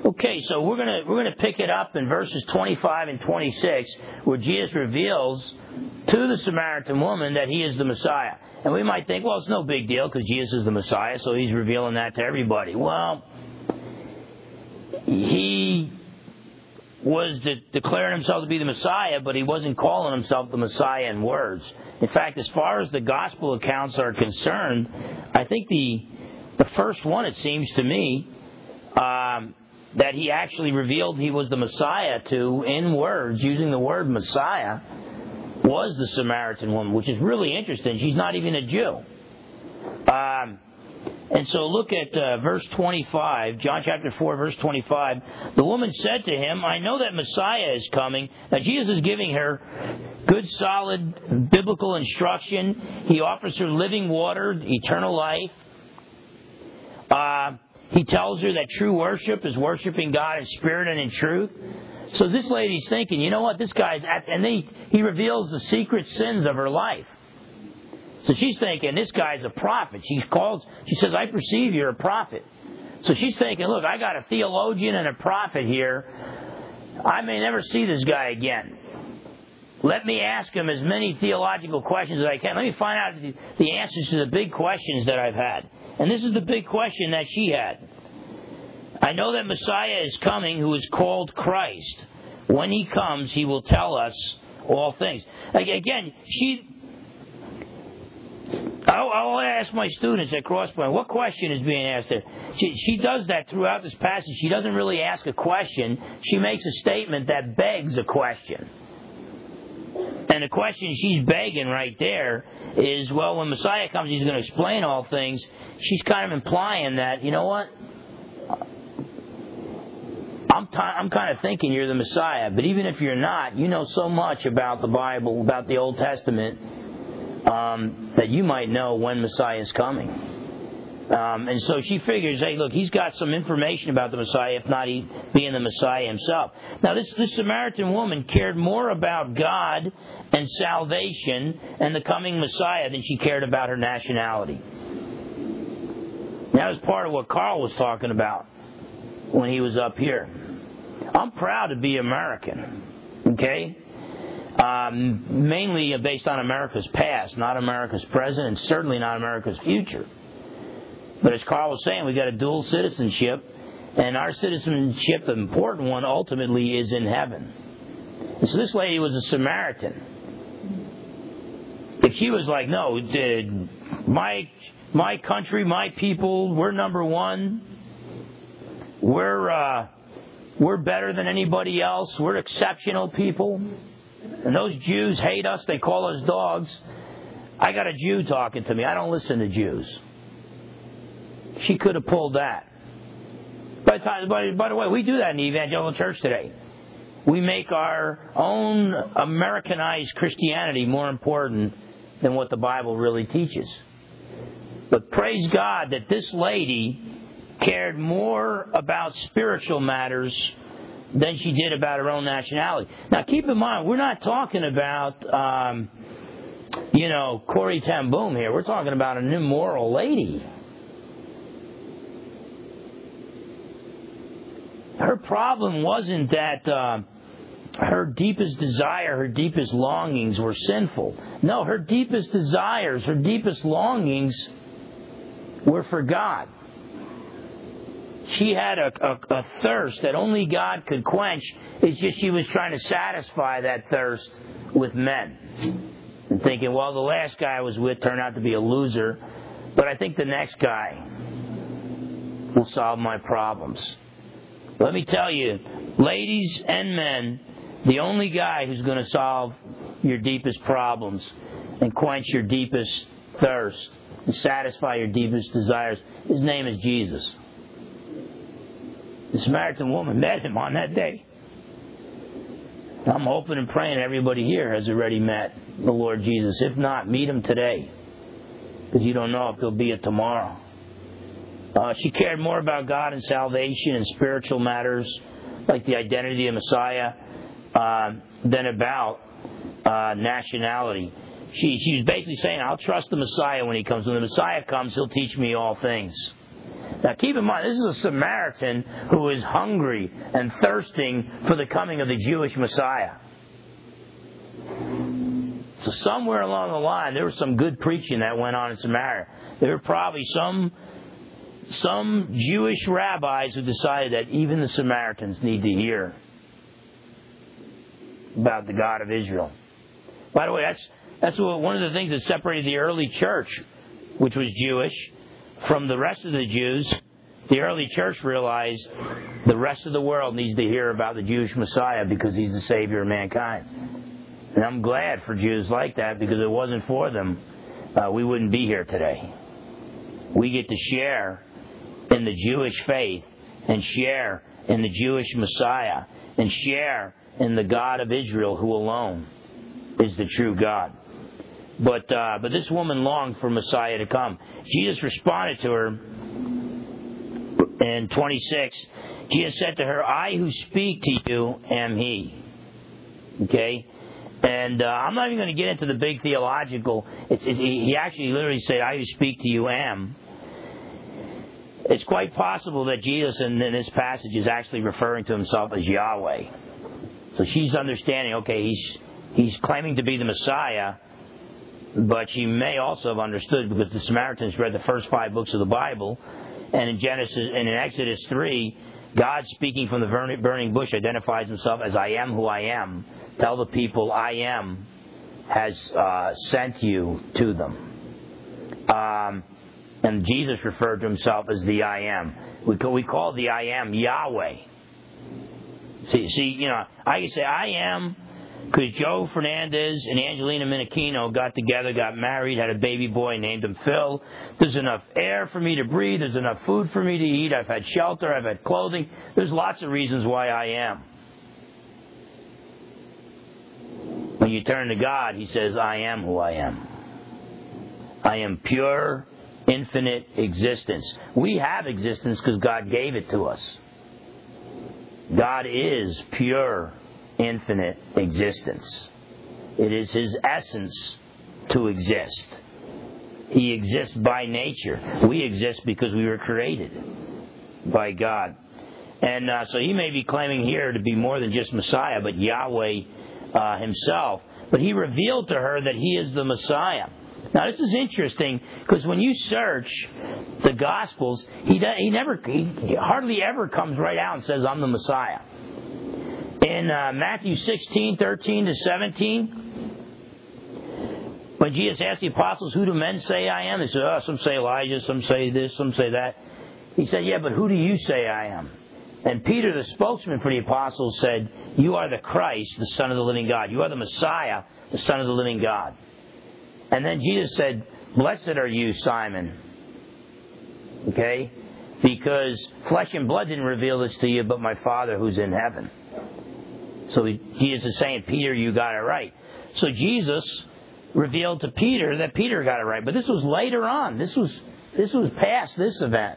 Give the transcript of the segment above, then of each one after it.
Okay, so we're gonna pick it up in verses 25 and 26, where Jesus reveals to the Samaritan woman that he is the Messiah. And we might think, well, it's no big deal because Jesus is the Messiah, so he's revealing that to everybody. Well, he was declaring himself to be the Messiah, but he wasn't calling himself the Messiah in words. In fact, as far as the gospel accounts are concerned, I think the first one, it seems to me, that he actually revealed he was the Messiah to in words, using the word Messiah, was the Samaritan woman, which is really interesting. She's not even a Jew. And so look at verse 25, John chapter 4, verse 25. The woman said to him, I know that Messiah is coming. Now Jesus is giving her good, solid, biblical instruction. He offers her living water, eternal life. He tells her that true worship is worshiping God in spirit and in truth. So this lady's thinking, you know what, this guy's and he reveals the secret sins of her life. So she's thinking, this guy's a prophet. She says, I perceive you're a prophet. So she's thinking, look, I got a theologian and a prophet here. I may never see this guy again. Let me ask him as many theological questions as I can. Let me find out the answers to the big questions that I've had. And this is the big question that she had. I know that Messiah is coming, who is called Christ. When he comes, he will tell us all things. Again, I'll ask my students at Crosspoint, what question is being asked there? She does that throughout this passage. She doesn't really ask a question. She makes a statement that begs a question. And the question she's begging right there is, well, when Messiah comes, he's going to explain all things. She's kind of implying that, you know what? I'm kind of thinking you're the Messiah, but even if you're not, you know so much about the Bible, about the Old Testament, that you might know when Messiah is coming. And so she figures, hey, look, he's got some information about the Messiah, if not he being the Messiah himself. Now, this Samaritan woman cared more about God and salvation and the coming Messiah than she cared about her nationality. That was part of what Carl was talking about when he was up here. I'm proud to be American, okay? Mainly based on America's past, not America's present, and certainly not America's future. But as Carl was saying, we got a dual citizenship, and our citizenship, the important one, ultimately is in heaven. And so this lady was a Samaritan. If she was like, no, my country, my people, we're number one. We're better than anybody else. We're exceptional people. And those Jews hate us. They call us dogs. I got a Jew talking to me. I don't listen to Jews. She could have pulled that. By the way, we do that in the evangelical church today. We make our own Americanized Christianity more important than what the Bible really teaches. But praise God that this lady cared more about spiritual matters than she did about her own nationality. Now, keep in mind, we're not talking about, Corrie ten Boom here. We're talking about an immoral lady. Her problem wasn't that her deepest desire, her deepest longings were sinful. No, her deepest desires, her deepest longings were for God. She had a thirst that only God could quench. It's just she was trying to satisfy that thirst with men. And thinking, well, the last guy I was with turned out to be a loser, but I think the next guy will solve my problems. Let me tell you, ladies and men, the only guy who's going to solve your deepest problems and quench your deepest thirst and satisfy your deepest desires, his name is Jesus. The Samaritan woman met him on that day. I'm hoping and praying everybody here has already met the Lord Jesus. If not, meet him today, because you don't know if he'll be it tomorrow. She cared more about God and salvation and spiritual matters, like the identity of Messiah, than about nationality. She was basically saying, I'll trust the Messiah when he comes. When the Messiah comes, he'll teach me all things. Now keep in mind, this is a Samaritan who is hungry and thirsting for the coming of the Jewish Messiah. So somewhere along the line, there was some good preaching that went on in Samaria. There were probably some Jewish rabbis who decided that even the Samaritans need to hear about the God of Israel. By the way, that's one of the things that separated the early church, which was Jewish, from the rest of the Jews. The early church realized the rest of the world needs to hear about the Jewish Messiah because he's the Savior of mankind. And I'm glad for Jews like that, because if it wasn't for them, we wouldn't be here today. We get to share in the Jewish faith and share in the Jewish Messiah and share in the God of Israel, who alone is the true God. But this woman longed for Messiah to come. Jesus responded to her in 26. Jesus said to her, "I who speak to you am he." Okay? And I'm not even going to get into the big theological. He actually literally said, "I who speak to you am." It's quite possible that Jesus in this passage is actually referring to himself as Yahweh. So she's understanding, okay, he's claiming to be the Messiah, but she may also have understood, because the Samaritans read the first 5 books of the Bible, and in Exodus 3, God, speaking from the burning bush, identifies himself as "I am who I am." Tell the people, "I am has sent you to them." And Jesus referred to himself as the "I am." We call the "I am" Yahweh. See, I can say "I am" because Joe Fernandez and Angelina Minichino got together, got married, had a baby boy, named him Phil. There's enough air for me to breathe. There's enough food for me to eat. I've had shelter. I've had clothing. There's lots of reasons why I am. When you turn to God, he says, "I am who I am. I am pure, infinite existence." We have existence because God gave it to us. God is pure, infinite existence. It is his essence to exist. He exists by nature. We exist because we were created by God. And so he may be claiming here to be more than just Messiah, but Yahweh himself. But he revealed to her that he is the Messiah. Now this is interesting, because when you search the Gospels, he hardly ever comes right out and says, "I'm the Messiah." In Matthew 16:13 to 17, when Jesus asked the apostles, "Who do men say I am?" They said, "Some say Elijah, some say this, some say that." He said, "Yeah, but who do you say I am?" And Peter, the spokesman for the apostles, said, "You are the Christ, the Son of the living God. You are the Messiah, the Son of the living God." And then Jesus said, "Blessed are you, Simon." Okay? Because flesh and blood didn't reveal this to you, but my Father who's in heaven. So Jesus is saying, "Peter, you got it right." So Jesus revealed to Peter that Peter got it right. But this was later on. This was past this event.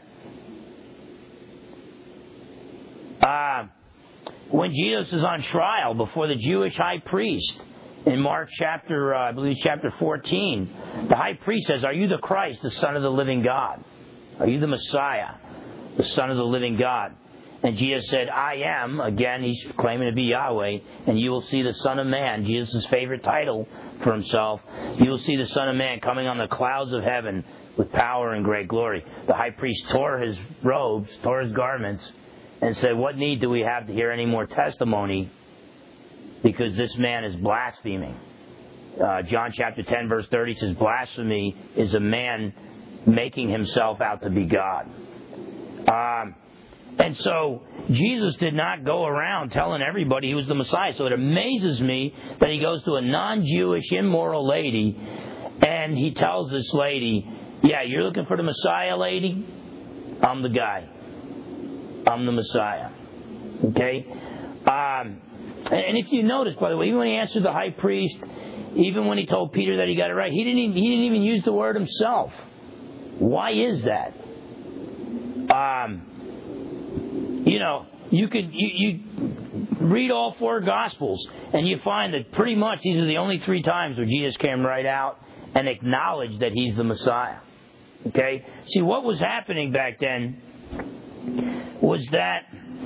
When Jesus is on trial before the Jewish high priest, in Mark chapter 14, the high priest says, "Are you the Christ, the Son of the living God? Are you the Messiah, the Son of the living God?" And Jesus said, "I am." Again, he's claiming to be Yahweh. "And you will see the Son of Man," Jesus' favorite title for himself. "You will see the Son of Man coming on the clouds of heaven with power and great glory." The high priest tore his robes, tore his garments, and said, "What need do we have to hear any more testimony? Because this man is blaspheming." John chapter 10, verse 30 says, "Blasphemy is a man making himself out to be God." And so Jesus did not go around telling everybody he was the Messiah. So it amazes me that he goes to a non-Jewish, immoral lady, and he tells this lady, "Yeah, you're looking for the Messiah, lady? I'm the guy. I'm the Messiah." Okay? And if you notice, by the way, even when he answered the high priest, even when he told Peter that he got it right, he didn't even use the word himself. Why is that? You read all 4 Gospels, and you find that pretty much these are the only 3 times where Jesus came right out and acknowledged that he's the Messiah. Okay? See, what was happening back then was that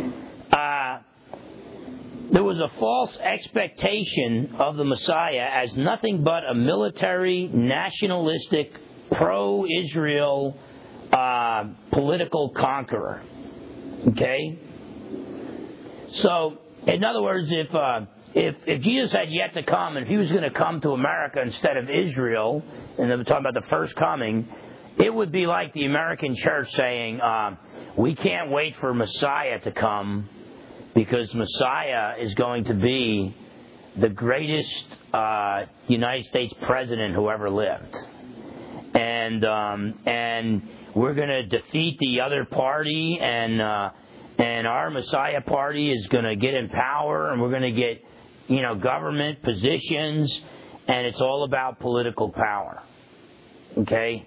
there was a false expectation of the Messiah as nothing but a military, nationalistic, pro-Israel political conqueror. Okay? So, in other words, if Jesus had yet to come, and if he was going to come to America instead of Israel, and they were talking about the first coming, it would be like the American church saying, we can't wait for Messiah to come, because Messiah is going to be the greatest United States president who ever lived. And we're going to defeat the other party, and our Messiah party is going to get in power, and we're going to get, government positions, and it's all about political power. Okay?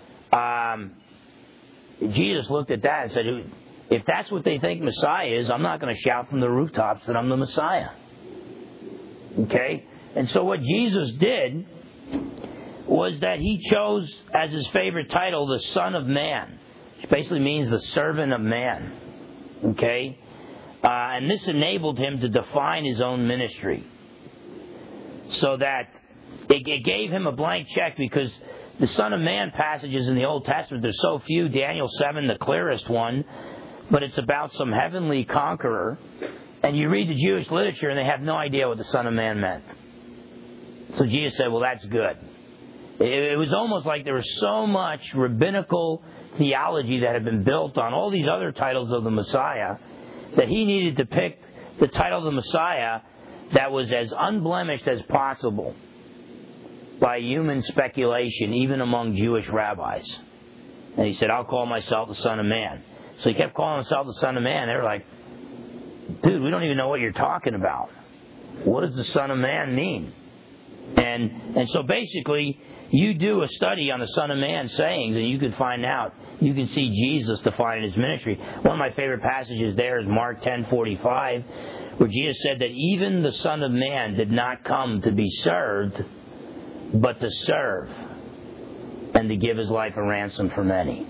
Jesus looked at that and said, if that's what they think Messiah is, I'm not going to shout from the rooftops that I'm the Messiah. Okay? And so what Jesus did was that he chose as his favorite title the Son of Man, which basically means the servant of man. Okay? And this enabled him to define his own ministry. So that it gave him a blank check, because the Son of Man passages in the Old Testament, there's so few. Daniel 7, the clearest one, but it's about some heavenly conqueror. And you read the Jewish literature and they have no idea what the Son of Man meant. So Jesus said, well, that's good. It was almost like there was so much rabbinical theology that had been built on all these other titles of the Messiah that he needed to pick the title of the Messiah that was as unblemished as possible by human speculation, even among Jewish rabbis. And he said, I'll call myself the Son of Man. So he kept calling himself the Son of Man. They were like, dude, we don't even know what you're talking about. What does the Son of Man mean? And so basically, you do a study on the Son of Man sayings, and you can find out, you can see Jesus defining his ministry. One of my favorite passages there is Mark 10:45, where Jesus said that even the Son of Man did not come to be served, but to serve, and to give his life a ransom for many.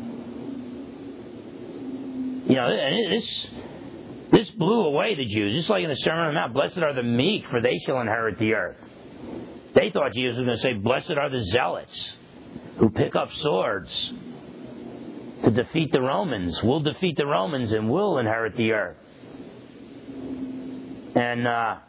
And this blew away the Jews. Just like in the Sermon on the Mount, blessed are the meek, for they shall inherit the earth. They thought Jesus was going to say, blessed are the zealots, who pick up swords to defeat the Romans. We'll defeat the Romans and we'll inherit the earth. And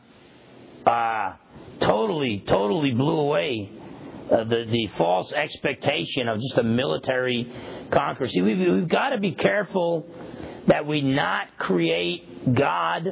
totally blew away the false expectation of just a military conqueror. See, we've got to be careful that we not create God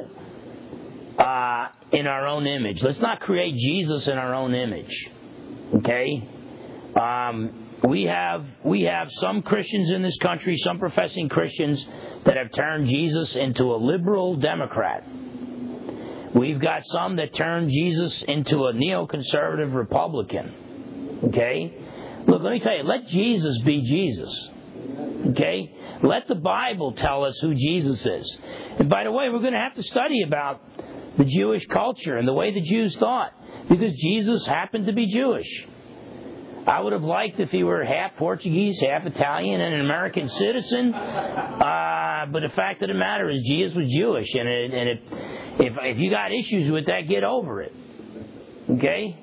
in our own image. Let's not create Jesus in our own image. Okay? We have some Christians in this country, some professing Christians, that have turned Jesus into a liberal Democrat. We've got some that turned Jesus into a neoconservative Republican. Okay? Look, let me tell you, let Jesus be Jesus. Okay? Let the Bible tell us who Jesus is. And by the way, we're going to have to study about the Jewish culture and the way the Jews thought, because Jesus happened to be Jewish. I would have liked if he were half Portuguese, half Italian, and an American citizen. But the fact of the matter is, Jesus was Jewish, and if you got issues with that, get over it. Okay?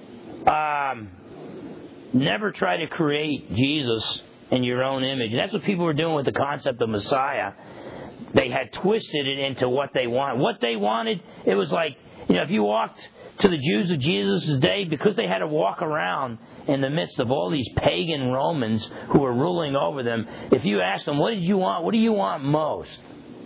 Never try to create Jesus in your own image. And that's what people were doing with the concept of Messiah. They had twisted it into what they wanted. What they wanted, it was like, if you walked to the Jews of Jesus' day, because they had to walk around in the midst of all these pagan Romans who were ruling over them, if you asked them, what did you want? What do you want most?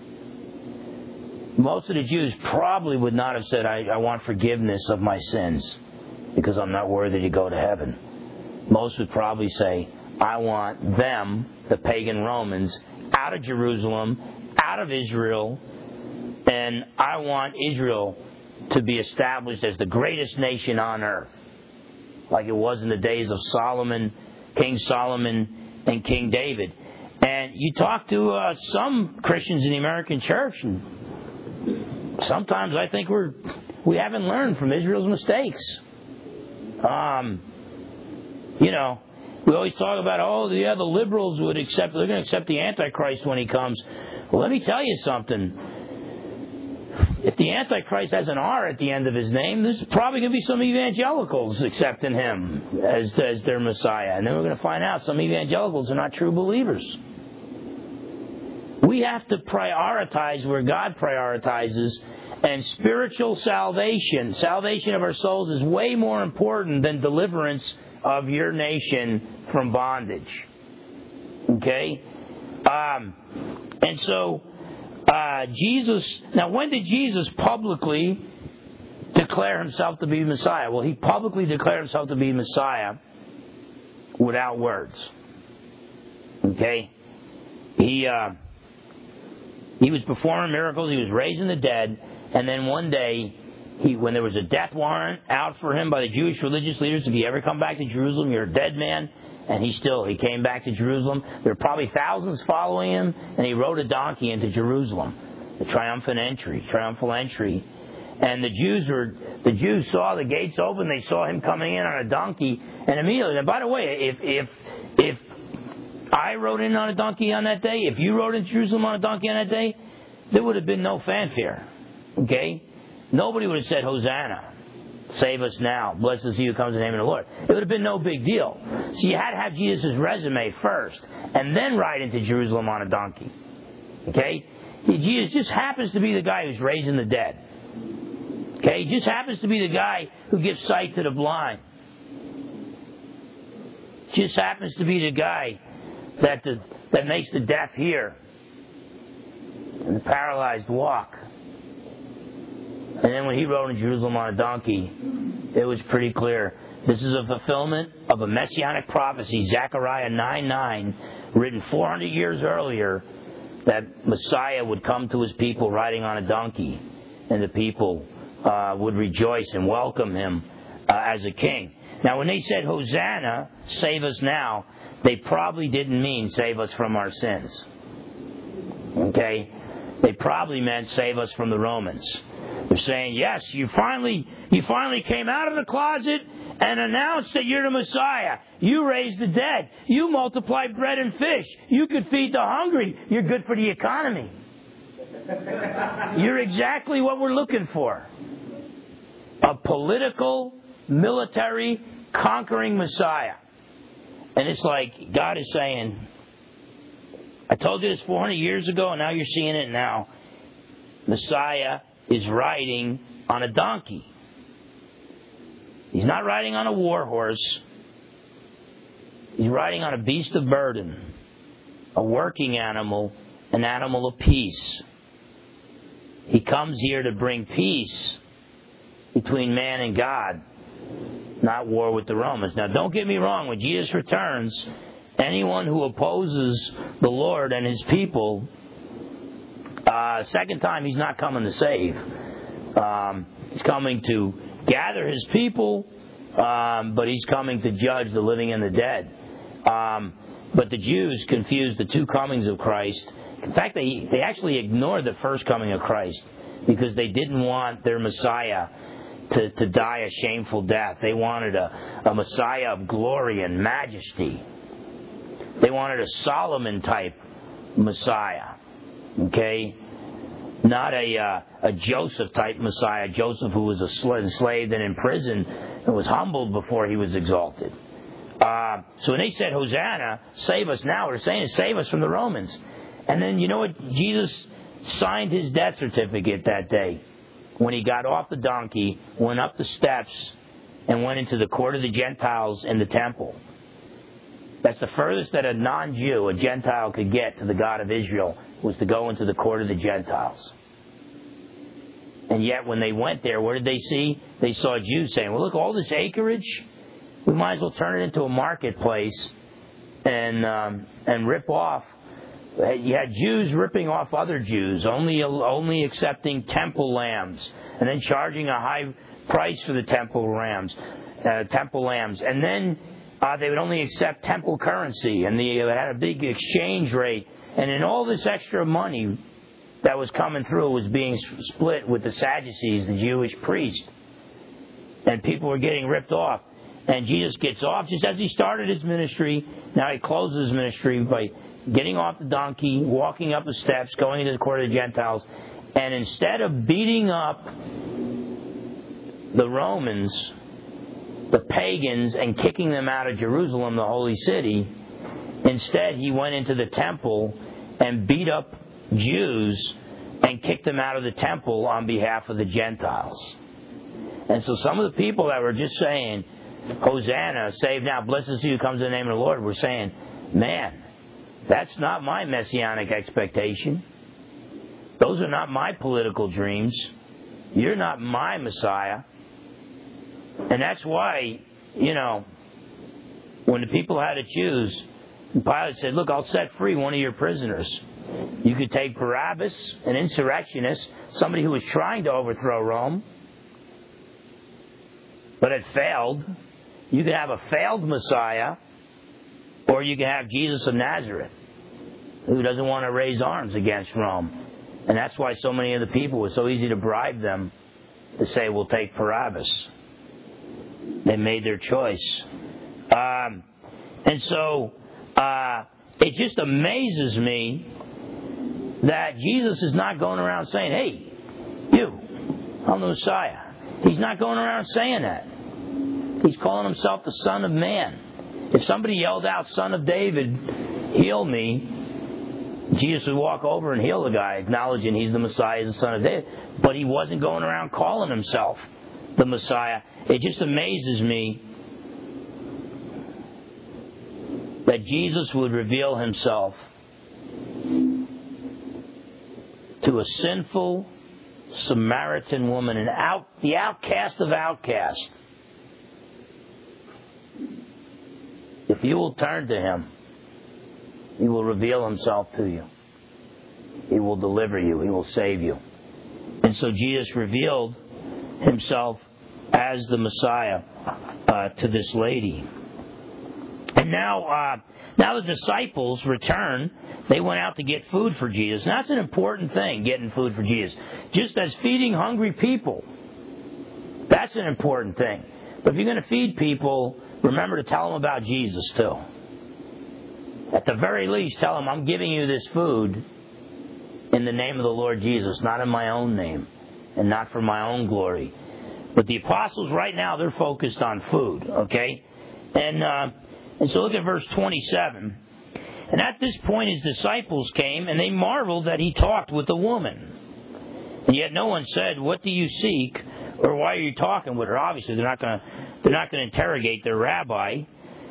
Most of the Jews probably would not have said, I want forgiveness of my sins because I'm not worthy to go to heaven. Most would probably say, I want them, the pagan Romans, out of Jerusalem, out of Israel, and I want Israel to be established as the greatest nation on earth, like it was in the days of Solomon, King Solomon, and King David. And you talk to some Christians in the American church, and sometimes I think we haven't learned from Israel's mistakes. We always talk about, the liberals they're going to accept the Antichrist when he comes. Well, let me tell you something. If the Antichrist has an R at the end of his name, there's probably going to be some evangelicals accepting him as their Messiah. And then we're going to find out some evangelicals are not true believers. We have to prioritize where God prioritizes. And spiritual salvation of our souls, is way more important than deliverance of your nation from bondage. Okay? And so, Jesus... Now, when did Jesus publicly declare himself to be Messiah? Well, he publicly declared himself to be Messiah without words. Okay? He was performing miracles. He was raising the dead. And then one day, when there was a death warrant out for him by the Jewish religious leaders, if you ever come back to Jerusalem, you're a dead man. And he came back to Jerusalem. There were probably thousands following him, and he rode a donkey into Jerusalem. The triumphal entry. And the Jews saw the gates open. They saw him coming in on a donkey, and immediately. And by the way, if I rode in on a donkey on that day, if you rode into Jerusalem on a donkey on that day, there would have been no fanfare. Okay? Nobody would have said, Hosanna, save us now, blessed is he who comes in the name of the Lord. It would have been no big deal. So you had to have Jesus' resume first, and then ride into Jerusalem on a donkey. Okay? Jesus just happens to be the guy who's raising the dead. Okay? He just happens to be the guy who gives sight to the blind. Just happens to be the guy that makes the deaf hear and the paralyzed walk. And then when he rode in Jerusalem on a donkey, it was pretty clear. This is a fulfillment of a messianic prophecy, Zechariah 9:9, written 400 years earlier, that Messiah would come to his people riding on a donkey, and the people would rejoice and welcome him as a king. Now, when they said, Hosanna, save us now, they probably didn't mean save us from our sins. Okay? They probably meant save us from the Romans. They're saying, yes, you finally came out of the closet and announced that you're the Messiah. You raised the dead. You multiplied bread and fish. You could feed the hungry. You're good for the economy. You're exactly what we're looking for. A political, military, conquering Messiah. And it's like God is saying, I told you this 400 years ago, and now you're seeing it now. Messiah is riding on a donkey. He's not riding on a war horse. He's riding on a beast of burden, a working animal, an animal of peace. He comes here to bring peace between man and God, not war with the Romans. Now, don't get me wrong. When Jesus returns, anyone who opposes the Lord and His people, second time, He's not coming to save. He's coming to gather His people, but He's coming to judge the living and the dead. But the Jews confused the two comings of Christ. In fact, they actually ignored the first coming of Christ because they didn't want their Messiah to die a shameful death. They wanted a Messiah of glory and majesty. They wanted a Solomon-type Messiah. Okay? Not a Joseph-type Messiah. Joseph who was enslaved and in prison and was humbled before he was exalted. So when they said, Hosanna, save us now, what they're saying is save us from the Romans. And then, you know what? Jesus signed his death certificate that day when he got off the donkey, went up the steps, and went into the court of the Gentiles in the temple. That's the furthest that a non-Jew, a Gentile, could get to the God of Israel, was to go into the court of the Gentiles. And yet when they went there, what did they see? They saw Jews saying, well, look, all this acreage, we might as well turn it into a marketplace and rip off. You had Jews ripping off other Jews, only accepting temple lambs, and then charging a high price for the temple lambs. And then they would only accept temple currency, and they had a big exchange rate. And then all this extra money that was coming through was being split with the Sadducees, the Jewish priests. And people were getting ripped off. And Jesus gets off just as he started his ministry. Now he closes his ministry by getting off the donkey, walking up the steps, going into the court of the Gentiles. And instead of beating up the Romans, the pagans, and kicking them out of Jerusalem, the holy city, instead he went into the temple and beat up Jews and kicked them out of the temple on behalf of the Gentiles. And so some of the people that were just saying, Hosanna, save now, blessed is he who comes in the name of the Lord, were saying, man, that's not my messianic expectation. Those are not my political dreams. You're not my Messiah. And that's why, when the people had to choose, Pilate said, look, I'll set free one of your prisoners. You could take Barabbas, an insurrectionist, somebody who was trying to overthrow Rome, but had failed. You could have a failed Messiah, or you can have Jesus of Nazareth, who doesn't want to raise arms against Rome. And that's why so many of the people, it was so easy to bribe them to say, we'll take Barabbas. They made their choice. And so it just amazes me that Jesus is not going around saying, hey, you, I'm the Messiah. He's not going around saying that. He's calling himself the Son of Man. If somebody yelled out, Son of David, heal me, Jesus would walk over and heal the guy, acknowledging he's the Messiah, the Son of David. But he wasn't going around calling himself the Messiah. It just amazes me that Jesus would reveal himself to a sinful Samaritan woman, the outcast of outcasts. If you will turn to him, he will reveal himself to you. He will deliver you. He will save you. And so Jesus revealed himself as the Messiah to this lady. And now the disciples return. They went out to get food for Jesus. And that's an important thing, getting food for Jesus. Just as feeding hungry people. That's an important thing. But if you're going to feed people, remember to tell them about Jesus too. At the very least, tell them, I'm giving you this food in the name of the Lord Jesus, not in my own name, and not for my own glory. But the apostles right now, they're focused on food, okay? And so look at verse 27. And at this point his disciples came, and they marveled that he talked with a woman. And yet no one said, what do you seek, or why are you talking with her? Obviously, they're not going to interrogate their rabbi.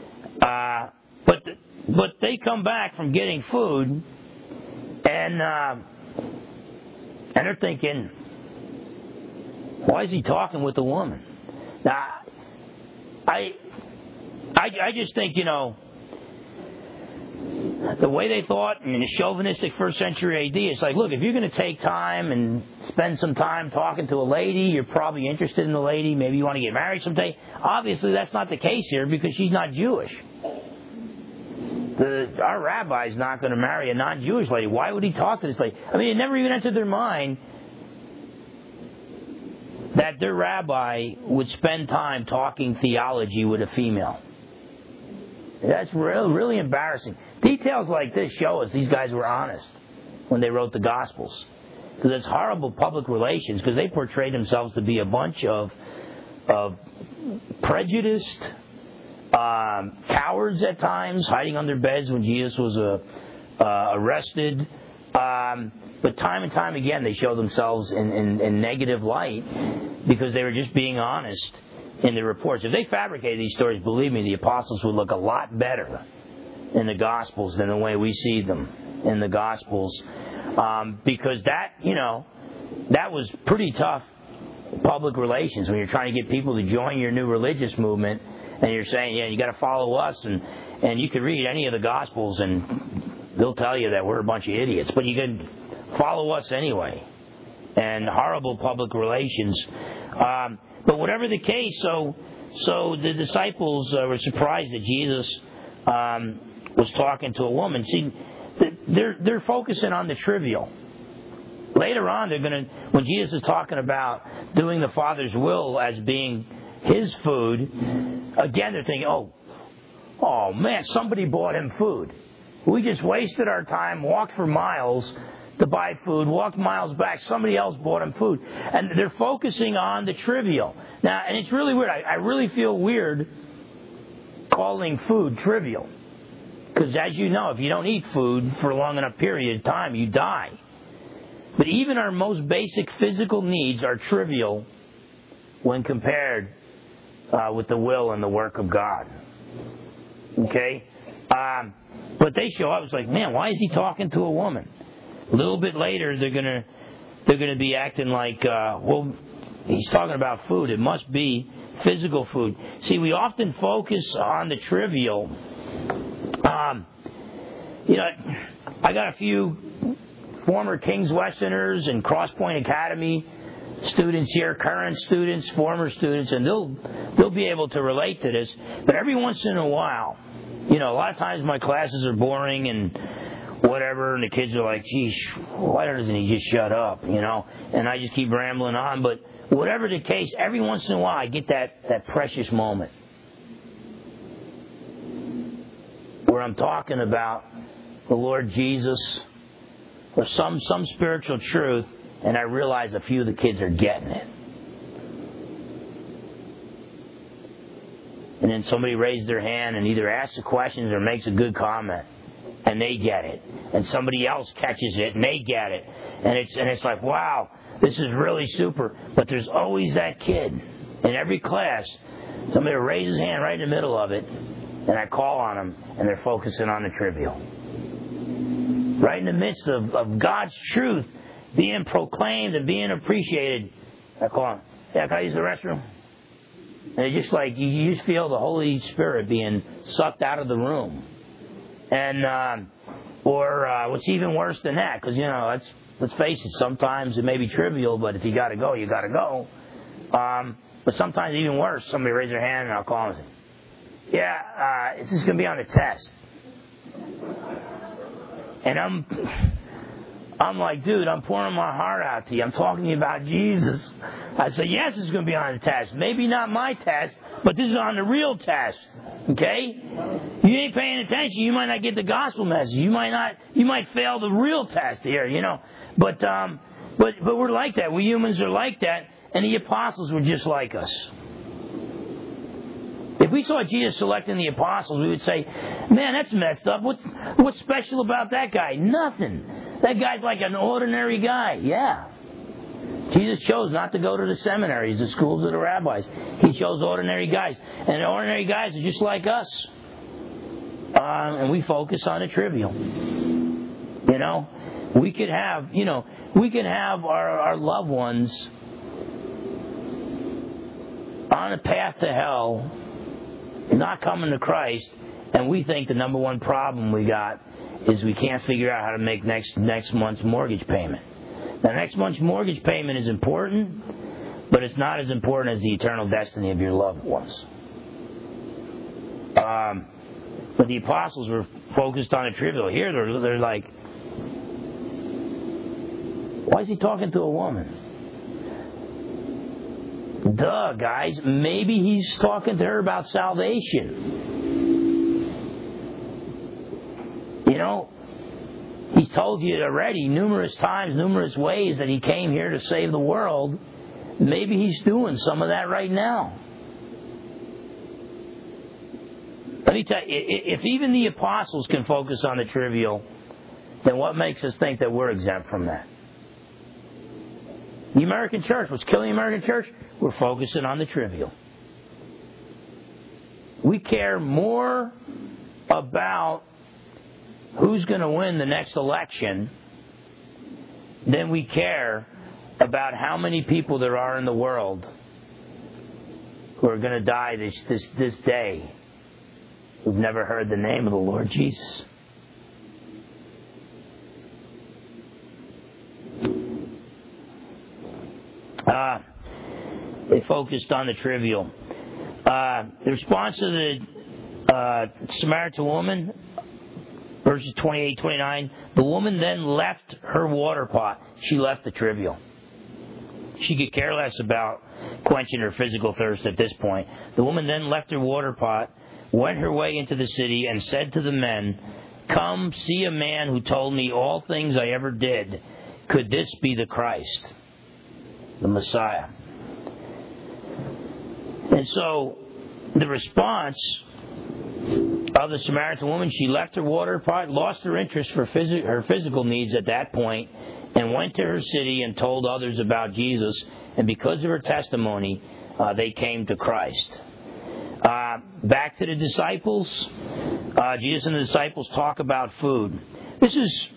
But they come back from getting food, and they're thinking, why is he talking with a woman? Now, I just think, the way they thought in the chauvinistic first century AD, it's like, look, if you're going to take time and spend some time talking to a lady, you're probably interested in the lady, maybe you want to get married someday. Obviously, that's not the case here because she's not Jewish. Our rabbi's not going to marry a non-Jewish lady. Why would he talk to this lady? I mean, it never even entered their mind that their rabbi would spend time talking theology with a female. That's really embarrassing. Details like this show us these guys were honest when they wrote the Gospels. Because it's horrible public relations, because they portrayed themselves to be a bunch of prejudiced cowards at times, hiding under beds when Jesus was arrested. But time and time again, they showed themselves in negative light because they were just being honest in the reports. If they fabricated these stories, believe me, the apostles would look a lot better in the Gospels than the way we see them in the Gospels. Because that was pretty tough public relations when you're trying to get people to join your new religious movement, and you're saying, you got to follow us, and you can read any of the Gospels and they'll tell you that we're a bunch of idiots, but you can follow us anyway. And horrible public relations. But whatever the case, so the disciples were surprised that Jesus was talking to a woman. See, they're focusing on the trivial. Later on, when Jesus is talking about doing the Father's will as being his food, again they're thinking, oh man, somebody bought him food. We just wasted our time, walked for miles to buy food, walked miles back, somebody else bought him food. And they're focusing on the trivial. Now, and it's really weird. I really feel weird calling food trivial. Because as you know, if you don't eat food for a long enough period of time, you die. But even our most basic physical needs are trivial when compared with the will and the work of God. Okay? But they show up, it's like, man, why is he talking to a woman? A little bit later, they're gonna be acting like, well, he's talking about food. It must be physical food. See, we often focus on the trivial. I got a few former King's Westerners and Cross Point Academy students here, current students, former students, and they'll be able to relate to this. But every once in a while, a lot of times my classes are boring and whatever, and the kids are like, geez, why doesn't he just shut up, And I just keep rambling on. But whatever the case, every once in a while I get that precious moment where I'm talking about the Lord Jesus or some spiritual truth, and I realize a few of the kids are getting it. And then somebody raised their hand and either asks a question or makes a good comment, and they get it. And somebody else catches it, and they get it. And it's like, wow, this is really super. But there's always that kid in every class. Somebody will raise his hand right in the middle of it, and I call on them, and they're focusing on the trivial. Right in the midst of God's truth being proclaimed and being appreciated, I call them, yeah, can I use the restroom? And it's just like, you just feel the Holy Spirit being sucked out of the room. And, or what's even worse than that, because, let's face it, sometimes it may be trivial, but if you got to go, you got to go. But sometimes even worse, somebody raises their hand and I'll call them and say, yeah, this is going to be on a test. And I'm like, dude, I'm pouring my heart out to you. I'm talking to you about Jesus. I said, yes, it's going to be on the test. Maybe not my test, but this is on the real test. Okay? You ain't paying attention. You might not get the gospel message. You might fail the real test here, But we're like that. We humans are like that. And the apostles were just like us. If we saw Jesus selecting the apostles, we would say, man, that's messed up. What's special about that guy? Nothing. That guy's like an ordinary guy. Yeah. Jesus chose not to go to the seminaries, the schools of the rabbis. He chose ordinary guys. And the ordinary guys are just like us. And we focus on the trivial. We could have our loved ones on a path to hell, not coming to Christ, and we think the number one problem we got is we can't figure out how to make next month's mortgage payment. Now, next month's mortgage payment is important, but it's not as important as the eternal destiny of your loved ones. But the apostles were focused on the trivial. Here, they're like, why is he talking to a woman? Duh, guys, maybe he's talking to her about salvation. He's told you already numerous times, numerous ways that he came here to save the world. Maybe he's doing some of that right now. Let me tell you, if even the apostles can focus on the trivial, then what makes us think that we're exempt from that? The American church, what's killing the American church? We're focusing on the trivial. We care more about who's going to win the next election than we care about how many people there are in the world who are going to die this day who've never heard the name of the Lord Jesus. They focused on the trivial. The response to the Samaritan woman, verses 28, 29, the woman then left her water pot. She left the trivial. She could care less about quenching her physical thirst at this point. The woman then left her water pot, went her way into the city, and said to the men, "Come, see a man who told me all things I ever did. Could this be the Christ, the Messiah?" And so, the response of the Samaritan woman, she left her water pot, lost her interest for her physical needs at that point, and went to her city and told others about Jesus. And because of her testimony, they came to Christ. Back to the disciples. Jesus and the disciples talk about food. This is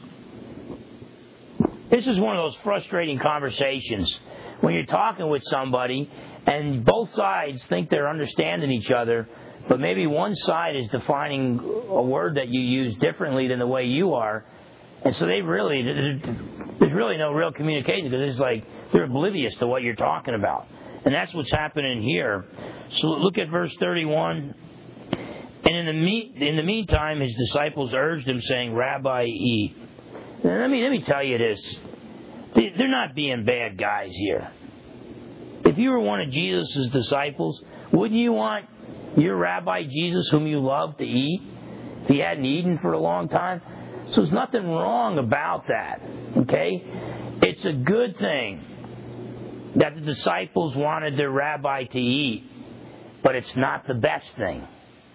one of those frustrating conversations when you're talking with somebody and both sides think they're understanding each other, but maybe one side is defining a word that you use differently than the way you are, and so there's really no real communication because it's like they're oblivious to what you're talking about. And that's what's happening here. So look at verse 31. And in the meantime, his disciples urged him, saying, "Rabbi, eat." Now, let me tell you this. They're not being bad guys here. If you were one of Jesus' disciples, wouldn't you want your Rabbi Jesus, whom you love, to eat if he hadn't eaten for a long time? So there's nothing wrong about that, okay? It's a good thing that the disciples wanted their rabbi to eat, but it's not the best thing.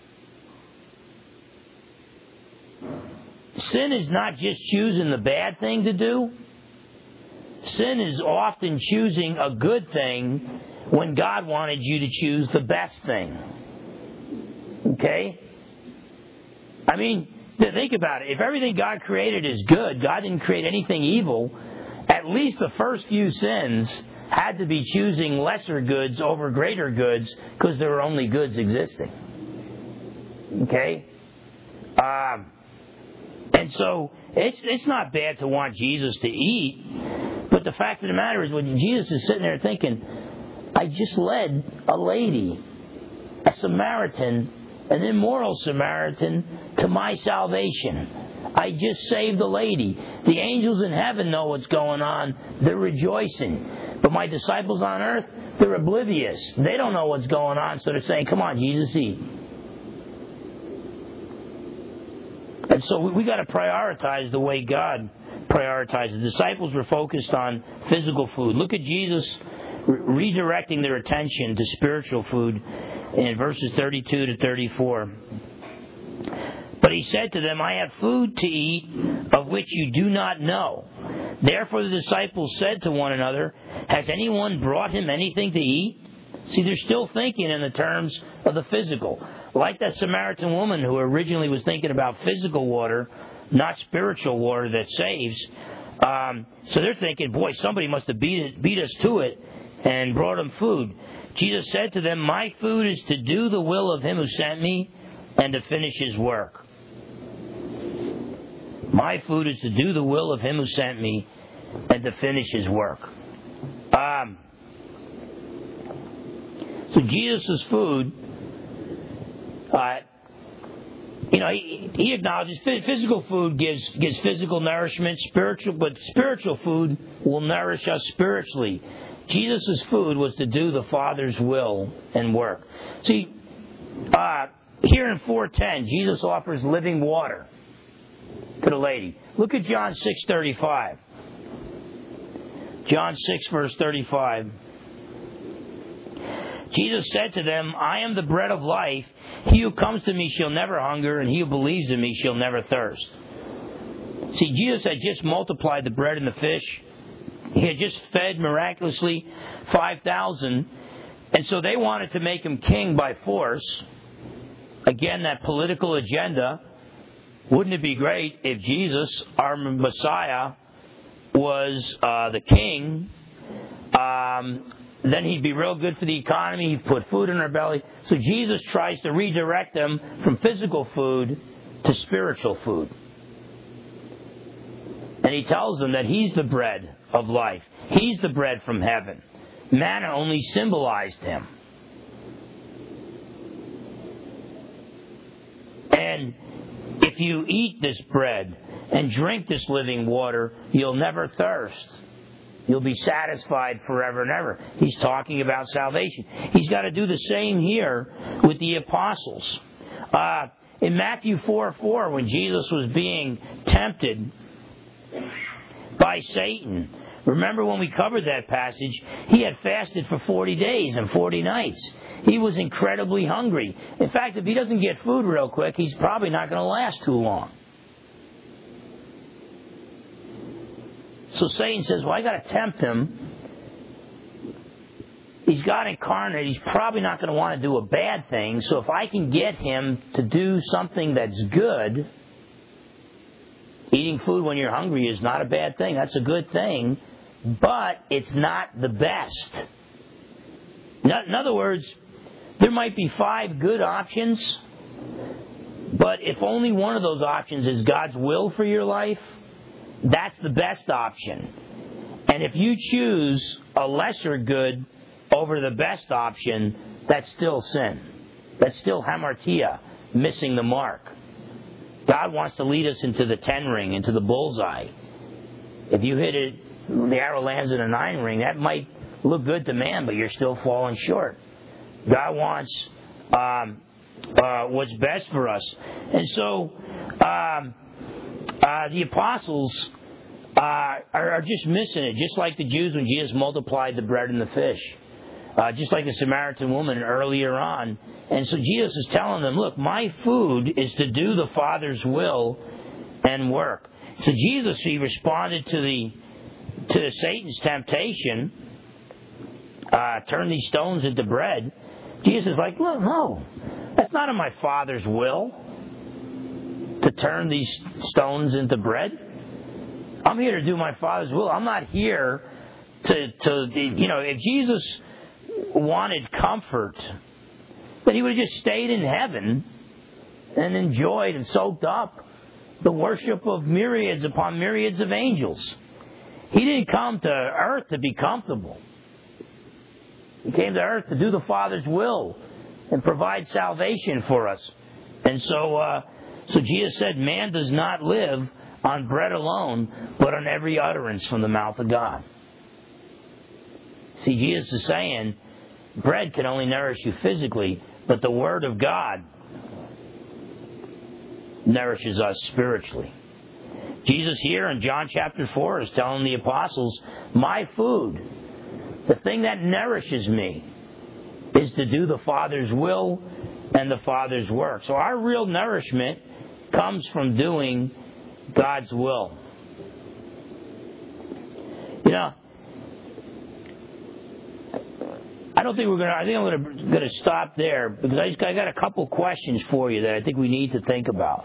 Sin is not just choosing the bad thing to do. Sin is often choosing a good thing when God wanted you to choose the best thing. Okay? I mean, think about it. If everything God created is good, God didn't create anything evil, at least the first few sins had to be choosing lesser goods over greater goods because there were only goods existing. Okay? And so it's not bad to want Jesus to eat, but the fact of the matter is when Jesus is sitting there thinking, I just led a lady, a Samaritan, an immoral Samaritan, to my salvation. I just saved the lady. The angels in heaven know what's going on. They're rejoicing. But my disciples on earth, they're oblivious. They don't know what's going on, so they're saying, come on, Jesus, eat. And so we got to prioritize the way God prioritized. The disciples were focused on physical food. Look at Jesus redirecting their attention to spiritual food in verses 32 to 34. But he said to them, I have food to eat of which you do not know. Therefore the disciples said to one another, has anyone brought him anything to eat? See, they're still thinking in the terms of the physical. Like that Samaritan woman who originally was thinking about physical water, not spiritual water that saves. So they're thinking, boy, somebody must have beat us to it and brought them food. Jesus said to them, my food is to do the will of him who sent me and to finish his work. My food is to do the will of him who sent me and to finish his work. So Jesus' food, he acknowledges physical food gives physical nourishment, but spiritual food will nourish us spiritually. Jesus' food was to do the Father's will and work. See, here in 4:10, Jesus offers living water to the lady. Look at John 6:35. John 6, verse 35. Jesus said to them, I am the bread of life. He who comes to me shall never hunger, and he who believes in me shall never thirst. See, Jesus had just multiplied the bread and the fish. He had just fed miraculously 5,000. And so they wanted to make him king by force. Again, that political agenda. Wouldn't it be great if Jesus, our Messiah, was the king? Then he'd be real good for the economy. He'd put food in our belly. So Jesus tries to redirect them from physical food to spiritual food. And he tells them that he's the bread of life. He's the bread from heaven. Manna only symbolized him. And if you eat this bread and drink this living water, you'll never thirst. You'll be satisfied forever and ever. He's talking about salvation. He's got to do the same here with the apostles. In Matthew 4:4, when Jesus was being tempted by Satan, remember when we covered that passage, he had fasted for 40 days and 40 nights. He was incredibly hungry. In fact, if he doesn't get food real quick, he's probably not going to last too long. So Satan says, well, I got to tempt him. He's God incarnate. He's probably not going to want to do a bad thing. So if I can get him to do something that's good, eating food when you're hungry is not a bad thing. That's a good thing. But it's not the best. In other words, there might be 5 good options, but if only one of those options is God's will for your life, that's the best option. And if you choose a lesser good over the best option, that's still sin. That's still hamartia, missing the mark. God wants to lead us into the 10 ring, into the bullseye. If you hit it, the arrow lands in a 9 ring, that might look good to man, but you're still falling short. God wants what's best for us. And so the apostles are just missing it, just like the Jews when Jesus multiplied the bread and the fish. Just like the Samaritan woman earlier on. And so Jesus is telling them, look, my food is to do the Father's will and work. So Jesus, he responded to Satan's temptation, turn these stones into bread. Jesus is like, well, no, that's not in my Father's will to turn these stones into bread. I'm here to do my Father's will. I'm not here to if Jesus wanted comfort, then he would have just stayed in heaven and enjoyed and soaked up the worship of myriads upon myriads of angels. He didn't come to earth to be comfortable. He came to earth to do the Father's will and provide salvation for us. And so Jesus said, man does not live on bread alone, but on every utterance from the mouth of God. See, Jesus is saying, bread can only nourish you physically, but the Word of God nourishes us spiritually. Jesus here in John chapter 4 is telling the apostles, my food, the thing that nourishes me, is to do the Father's will and the Father's work. So our real nourishment comes from doing God's will. I think I'm going to stop there because I got a couple questions for you that I think we need to think about.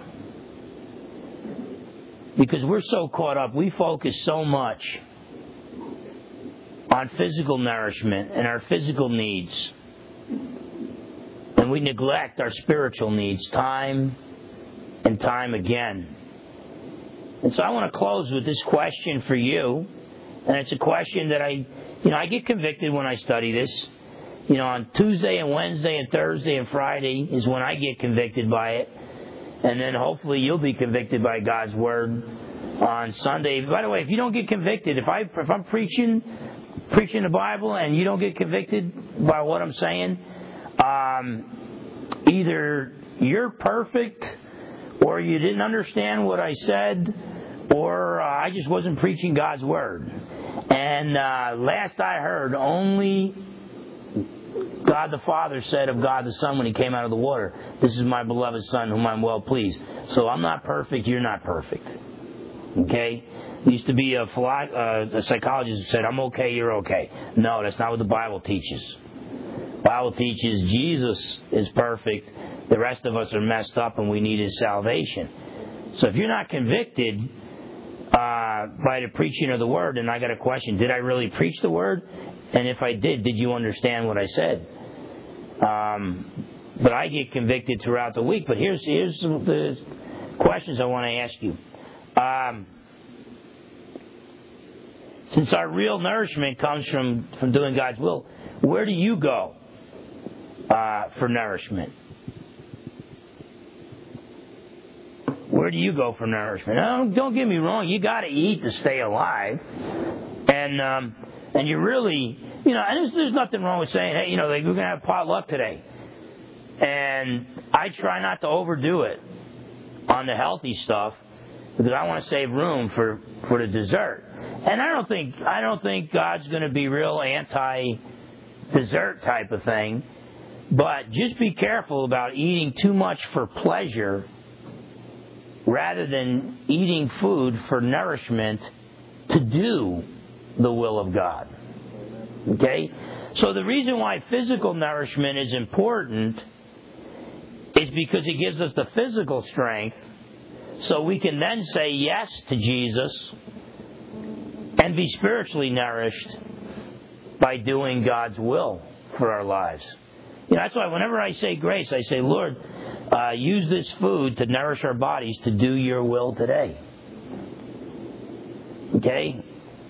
Because we're so caught up, we focus so much on physical nourishment and our physical needs, and we neglect our spiritual needs time and time again. And so I want to close with this question for you, and it's a question that I get convicted when I study this. On Tuesday and Wednesday and Thursday and Friday is when I get convicted by it. And then hopefully you'll be convicted by God's Word on Sunday. By the way, if you don't get convicted, if I'm preaching the Bible and you don't get convicted by what I'm saying, either you're perfect or you didn't understand what I said, or I just wasn't preaching God's Word. And last I heard, only God the Father said of God the Son when He came out of the water, this is my beloved Son whom I'm well pleased. So I'm not perfect, you're not perfect. Okay? There used to be a psychologist who said, I'm okay, you're okay. No, that's not what the Bible teaches. The Bible teaches Jesus is perfect, the rest of us are messed up and we need His salvation. So if you're not convicted by the preaching of the Word, then I got a question. Did I really preach the Word? And if I did you understand what I said? But I get convicted throughout the week. But here's the questions I want to ask you. Since our real nourishment comes from doing God's will, where do you go for nourishment? Where do you go for nourishment? Now, don't get me wrong. You got to eat to stay alive. And you really, and there's nothing wrong with saying, hey, like we're going to have potluck today. And I try not to overdo it on the healthy stuff because I want to save room for the dessert. And I don't think God's going to be real anti-dessert type of thing. But just be careful about eating too much for pleasure rather than eating food for nourishment to do the will of God. Okay? So the reason why physical nourishment is important is because it gives us the physical strength so we can then say yes to Jesus and be spiritually nourished by doing God's will for our lives. That's why whenever I say grace, I say, Lord, use this food to nourish our bodies to do your will today. Okay?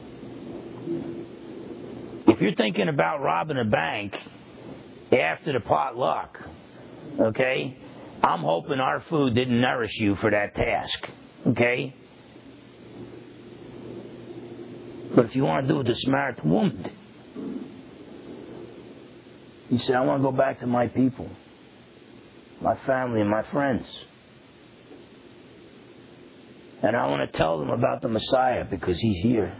If you're thinking about robbing a bank after the potluck, okay, I'm hoping our food didn't nourish you for that task. Okay? But if you want to do what the Samaritan woman did, you say, I want to go back to my people, my family and my friends. And I want to tell them about the Messiah because He's here.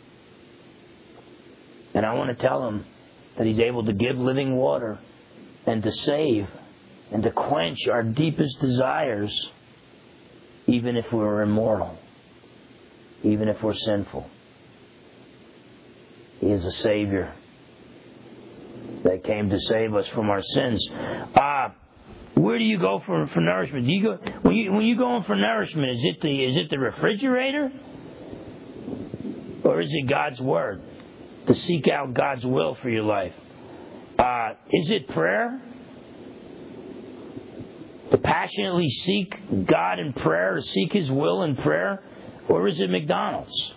And I want to tell them that He's able to give living water and to save and to quench our deepest desires, even if we're immoral, even if we're sinful. He is a Savior that came to save us from our sins. Where do you go for nourishment? Do you go when you go in for nourishment? Is it the refrigerator, or is it God's Word? To seek out God's will for your life. Is it prayer? To passionately seek God in prayer, to seek His will in prayer, or is it McDonald's?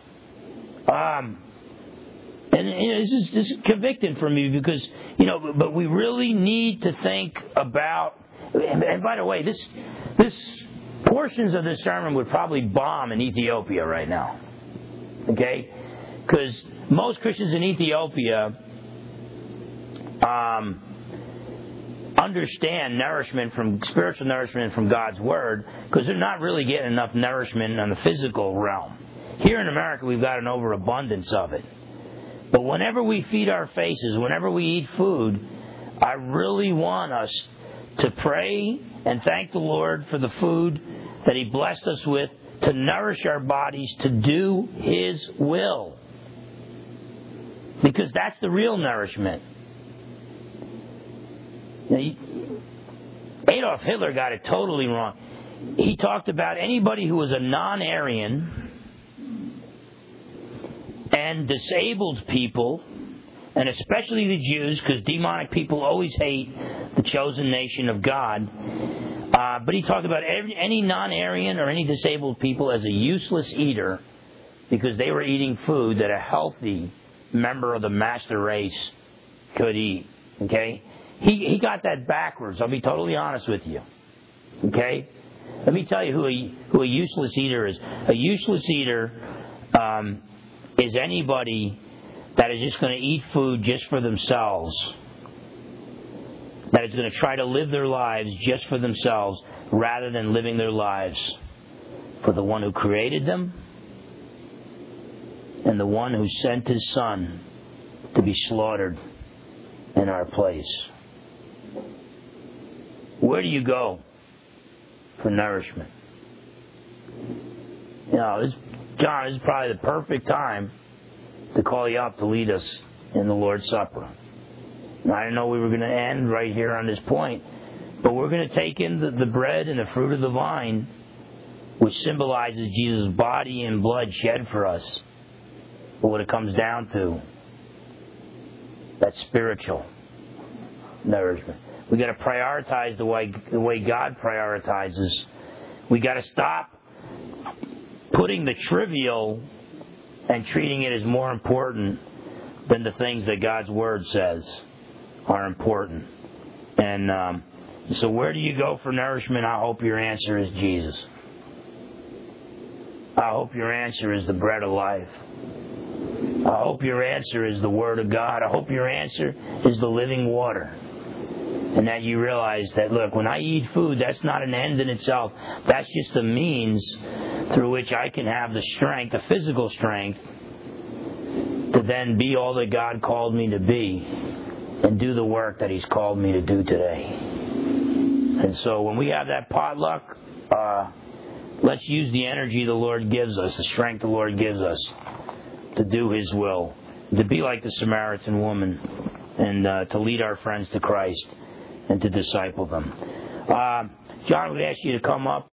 This is convicting for me because but we really need to think about. And by the way, this portions of this sermon would probably bomb in Ethiopia right now. Okay, because most Christians in Ethiopia understand spiritual nourishment from God's Word, because they're not really getting enough nourishment on the physical realm. Here in America, we've got an overabundance of it. But whenever we feed our faces, whenever we eat food, I really want us to pray and thank the Lord for the food that He blessed us with to nourish our bodies to do His will. Because that's the real nourishment. Adolf Hitler got it totally wrong. He talked about anybody who was a non-Aryan and disabled people, and especially the Jews, because demonic people always hate the chosen nation of God. But he talked about any non-Aryan or any disabled people as a useless eater because they were eating food that a healthy member of the master race could eat. Okay? He got that backwards. I'll be totally honest with you. Okay? Let me tell you who a useless eater is. A useless eater is anybody that is just going to eat food just for themselves, that is going to try to live their lives just for themselves rather than living their lives for the one who created them and the one who sent His Son to be slaughtered in our place. Where do you go for nourishment? John, this is probably the perfect time to call you up to lead us in the Lord's Supper. Now, I didn't know we were going to end right here on this point, but we're going to take in the bread and the fruit of the vine, which symbolizes Jesus' body and blood shed for us. But what it comes down to, that's spiritual nourishment. We got to prioritize the way God prioritizes. We got to stop putting the trivial and treating it as more important than the things that God's Word says are important. And so where do you go for nourishment? I hope your answer is Jesus. I hope your answer is the bread of life. I hope your answer is the Word of God. I hope your answer is the living water. And that you realize that, look, when I eat food, that's not an end in itself. That's just a means through which I can have the strength, the physical strength, to then be all that God called me to be and do the work that He's called me to do today. And so when we have that potluck, let's use the energy the Lord gives us, the strength the Lord gives us to do His will, to be like the Samaritan woman, and to lead our friends to Christ and to disciple them. John would ask you to come up.